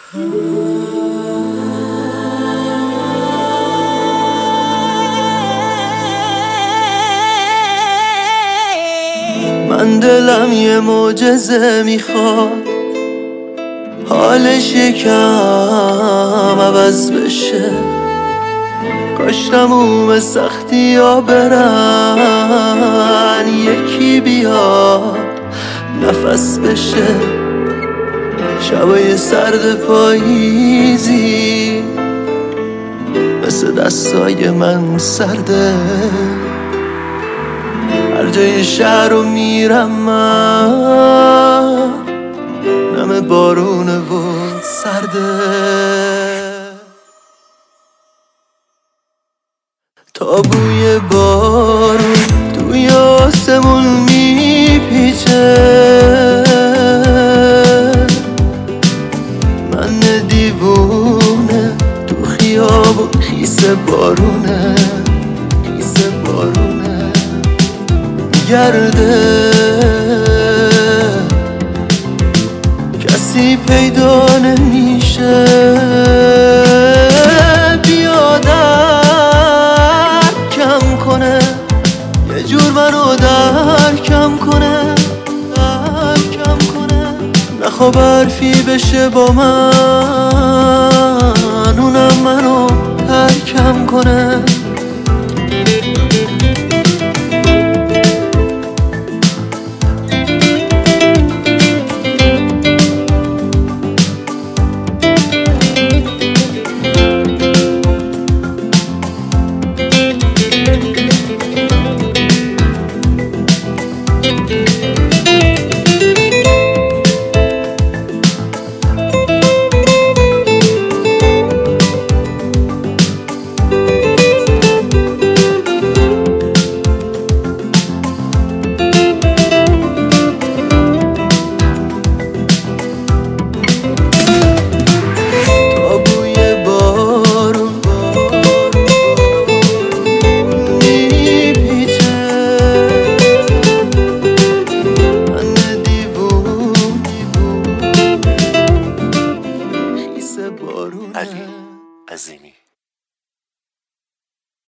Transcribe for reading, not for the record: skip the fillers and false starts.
من دلم یه معجزه میخواد، حالش یکم عوض بشه. کاش تموم سختی ها برن، یکی بیاد نفس بشه. شبای سرد پاییزی مثل دستای من سرده. هر جای شهر رو میرم من، نم بارونه و سرده. تا بوی بارون توی آسمون میپیچه، من دیوونه تو خیابون خیس بارونه، خیس بارونه میگرده. کسی پیدا نمیشه بیا درکم کنه، یه جور منو درکم کنه، درکم کنه. نخواب حرفی بشه با من، اونم منو ترکم کنه.